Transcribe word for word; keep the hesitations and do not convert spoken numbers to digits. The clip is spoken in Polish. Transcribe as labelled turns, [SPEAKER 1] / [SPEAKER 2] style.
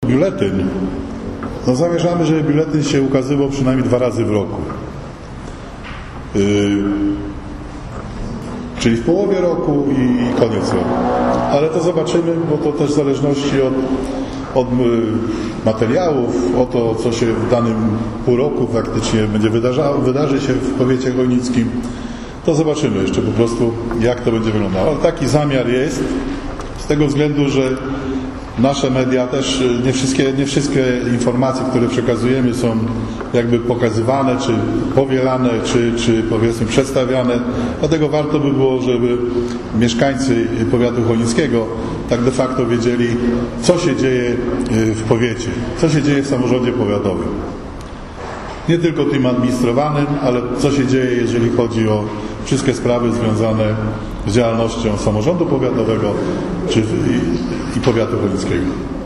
[SPEAKER 1] biuletyn, no zamierzamy, żeby biuletyn się ukazywał przynajmniej dwa razy w roku. Yy, czyli w połowie roku i, i koniec roku. Ale to zobaczymy, bo to też w zależności od, od materiałów, o to, co się w danym pół roku faktycznie będzie wydarzało, wydarzy się w powiecie chojnickim. To zobaczymy jeszcze po prostu, jak to będzie wyglądało. Ale taki zamiar jest, z tego względu, że nasze media też, nie wszystkie, nie wszystkie informacje, które przekazujemy, są jakby pokazywane, czy powielane, czy, czy powiedzmy przedstawiane. Dlatego warto by było, żeby mieszkańcy powiatu chojnickiego tak de facto wiedzieli, co się dzieje w powiecie, co się dzieje w samorządzie powiatowym. Nie tylko tym administrowanym, ale co się dzieje, jeżeli chodzi o wszystkie sprawy związane z działalnością samorządu powiatowego czy i, i powiatu chojnickiego.